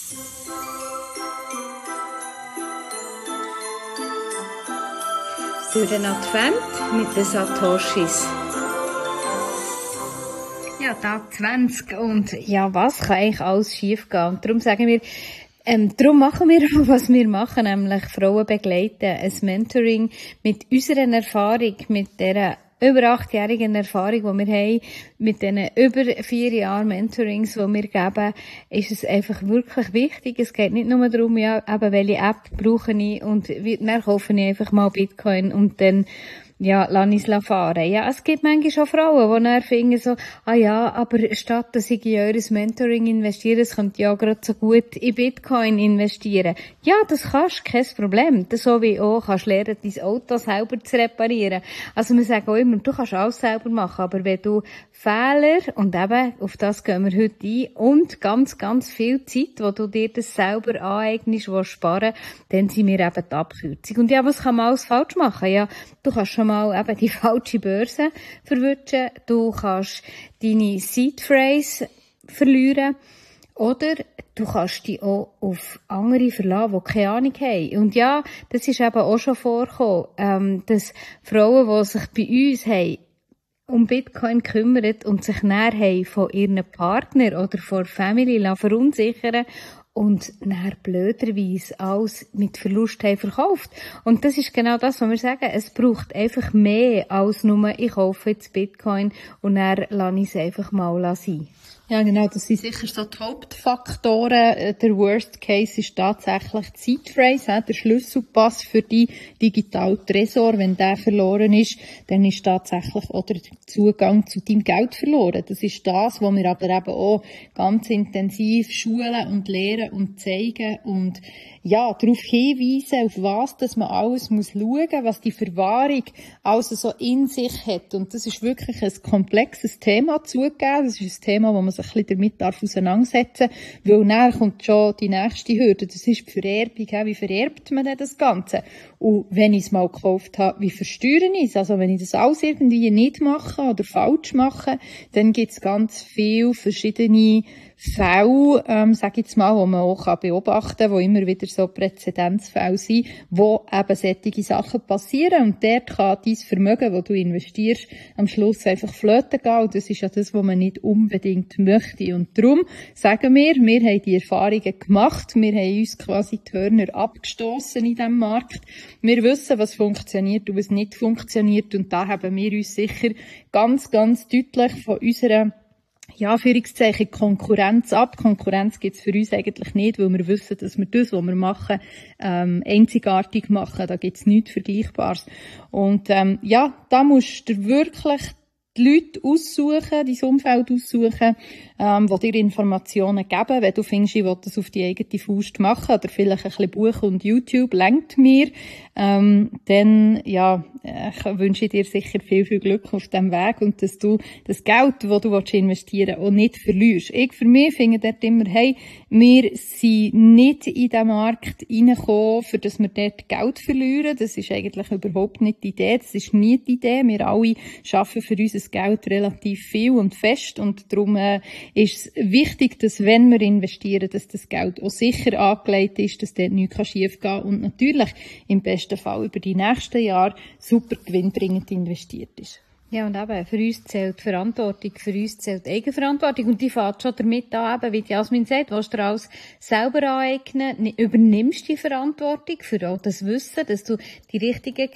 Durch den Advent mit den Satoshis. Ja, Tag 20 und ja, was kann eigentlich alles schief gehen? Und darum sagen wir, darum machen wir auch, was wir machen, nämlich Frauen begleiten, ein Mentoring mit unserer Erfahrung, mit dieser über 8-jährigen Erfahrung, die wir haben, mit diesen über 4 Jahren Mentorings, die wir geben, ist es einfach wirklich wichtig. Es geht nicht nur darum, ja, eben, welche App brauche ich und dann kaufe ich einfach mal Bitcoin und dann ja, lass ich fahren. Ja, es gibt manchmal auch Frauen, die dann finden so, ah ja, aber statt dass ich in eures Mentoring investiere, es könnte ja gerade so gut in Bitcoin investieren. Ja, das kannst, kein Problem. Das so wie auch kannst lernen, dein Auto selber zu reparieren. Also wir sagen auch immer, du kannst alles selber machen, aber wenn du Fehler, und eben, auf das gehen wir heute ein, und ganz, ganz viel Zeit, wo du dir das selber aneignest, willst sparen, dann sind wir eben die Abkürzung. Und ja, was kann man alles falsch machen? Ja, du kannst schon mal eben die falsche Börse verwirrschen, du kannst deine Seed Phrase verlieren, oder du kannst dich auch auf andere verlassen, die keine Ahnung haben. Und ja, das ist eben auch schon vorgekommen, dass Frauen, die sich bei uns haben, um Bitcoin kümmern und sich näher haben von ihren Partner oder von der Family verunsichern und dann blöderweise alles mit Verlust haben verkauft. Und das ist genau das, was wir sagen. Es braucht einfach mehr als nur, ich kaufe jetzt Bitcoin und dann lasse ich es einfach mal sein. Ja, genau, das sind sicher so die Hauptfaktoren. Der Worst Case ist tatsächlich die Seed Phrase, der Schlüsselpass für die digitalen Tresor. Wenn der verloren ist, dann ist tatsächlich auch der Zugang zu deinem Geld verloren. Das ist das, was wir aber eben auch ganz intensiv schulen und lehren und zeigen und ja, darauf hinweisen, auf was, dass man alles muss schauen, was die Verwahrung also so in sich hat. Und das ist wirklich ein komplexes Thema zugegeben. Das ist ein Thema, wo man sich ein bisschen damit auseinandersetzen darf, weil nachher kommt schon die nächste Hürde. Das ist die Vererbung. Wie vererbt man denn das Ganze? Und wenn ich es mal gekauft habe, wie versteuere ich es? Also wenn ich das alles irgendwie nicht mache oder falsch mache, dann gibt es ganz viele verschiedene Fälle, sage ich jetzt mal, die man auch beobachten kann, die immer wieder so Präzedenzfälle sind, wo eben solche Sachen passieren. Und dort kann dein Vermögen, das du investierst, am Schluss einfach flöten gehen. Und das ist ja das, was man nicht unbedingt möchte. Und darum sagen wir haben die Erfahrungen gemacht. Wir haben uns quasi die Hörner abgestossen in diesem Markt. Wir wissen, was funktioniert und was nicht funktioniert. Und da haben wir uns sicher ganz, ganz deutlich von unserer Anführungszeichen Konkurrenz ab. Konkurrenz gibt's für uns eigentlich nicht, weil wir wissen, dass wir das, was wir machen, einzigartig machen. Da gibt's nichts Vergleichbares. Und da musst du wirklich die Leute aussuchen, dein Umfeld aussuchen, die dir Informationen geben. Wenn du findest, ich will das auf die eigene Faust machen oder vielleicht ein bisschen Buch und YouTube lenkt mir, dann wünsche ich dir sicher viel, viel Glück auf diesem Weg und dass du das Geld, das du investieren willst, auch nicht verlierst. Ich für mich finde dort immer, hey, wir sind nicht in den Markt reingekommen, für dass wir dort Geld verlieren. Das ist eigentlich überhaupt nicht die Idee. Das ist nie die Idee. Wir alle arbeiten für unser Geld relativ viel und fest und darum ist es wichtig, dass wenn wir investieren, dass das Geld auch sicher angelegt ist, dass dort nichts schief gehen kann und natürlich im besten Fall über die nächsten Jahre super gewinnbringend investiert ist. Ja, und eben, für uns zählt die Verantwortung, für uns zählt die Eigenverantwortung. Und die fängt schon damit an, eben, wie Jasmin sagt, willst du dir alles selber aneignen, übernimmst die Verantwortung für auch das Wissen, dass du an die richtigen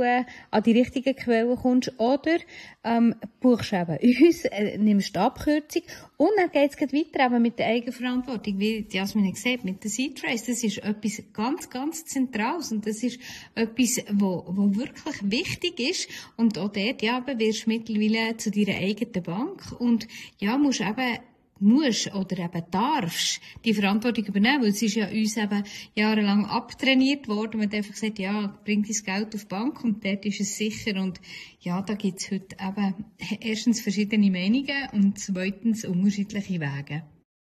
Quellen kommst, oder, buchst eben uns, nimmst die Abkürzung, und dann geht's gleich weiter eben mit der Eigenverantwortung, wie Jasmin gesagt, mit der Seed Phrase. Das ist etwas ganz, ganz Zentrales, und das ist etwas, wo wirklich wichtig ist, und auch dort, ja, wirst mittlerweile zu deiner eigenen Bank und ja, musst oder eben darfst die Verantwortung übernehmen, weil es ist ja uns eben jahrelang abtrainiert worden. Man hat einfach gesagt, ja, bring dein Geld auf die Bank und dort ist es sicher. Und ja, da gibt es heute eben erstens verschiedene Meinungen und zweitens unterschiedliche Wege.